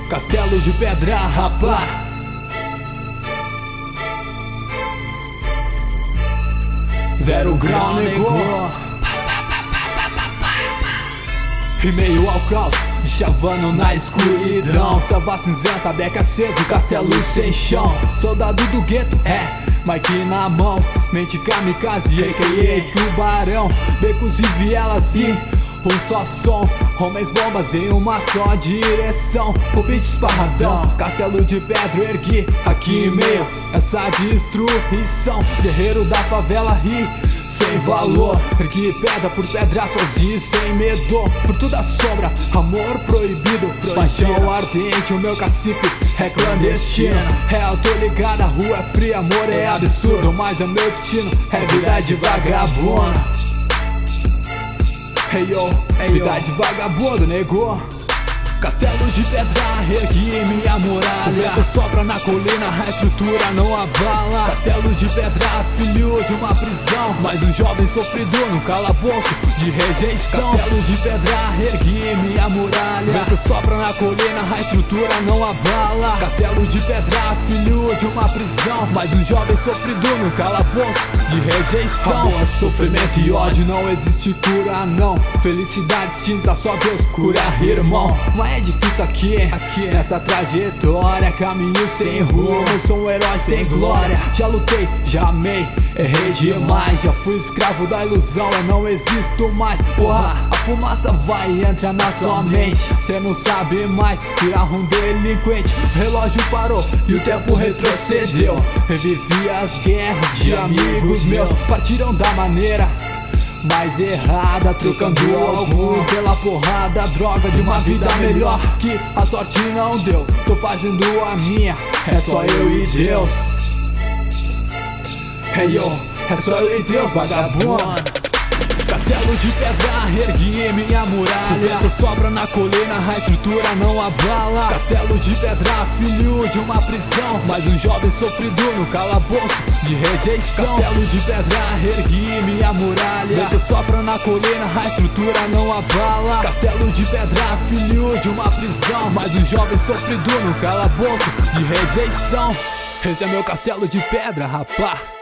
Castelo de pedra, rapá. Zero grau, negou. E meio ao caos, chavando na escuridão. Selva cinzenta, beca acesa, castelo sem chão. Soldado do gueto, Mike na mão. Mente kamikaze, a.k.a. tubarão. Becos e vielas e um só som. Homens bombas em uma só direção. O beat esparradão, castelo de pedra ergui aqui em meio essa destruição. Guerreiro da favela ri sem valor, ergui pedra por pedra sozinho sem medo. Fruto da sombra, amor proibido, paixão ardente, o meu cacife é clandestino. Eu tô ligado, a rua é fria, amor é absurdo, mas é meu destino, é vida de vagabunda. Vida de vagabundo, negou. Castelo de pedra, ergui minha muralha. O vento sopra na colina, a estrutura não abala. Castelo de pedra, filho de uma prisão, mais um jovem sofrido num calabouço de rejeição. Castelo de pedra, ergui minha muralha. O vento sopra na colina, a estrutura não abala. Castelo de pedra, filho de uma prisão, mais um jovem sofrido num calabouço de rejeição. Amor, sofrimento e ódio, não existe cura não. Felicidade extinta, só Deus cura, irmão. É difícil aqui nessa trajetória, caminho sem rumo, sou um herói sem glória. Já lutei, já amei, errei demais. Já fui escravo da ilusão, eu não existo mais. Porra, a fumaça vai entrar na sua mente. Cê não sabe mais, virar um delinquente. O relógio parou e o tempo retrocedeu. Revivi as guerras de amigos meus. Partiram da maneira mais errada, trocando algo pela porrada, droga de uma vida melhor que a sorte não deu. Tô fazendo a minha, é só eu e Deus. É só eu e Deus, vagabundo. Castelo de pedra, ergui minha muralha. O vento sopra na colina, a estrutura não abala. Castelo de pedra, filho de uma prisão, mais um jovem sofrido no calabouço de rejeição. Castelo de pedra, ergui minha muralha. O vento sopra na colina, a estrutura não abala. Castelo de pedra, filho de uma prisão, mais um jovem sofrido no calabouço de rejeição. Esse é meu castelo de pedra, rapá.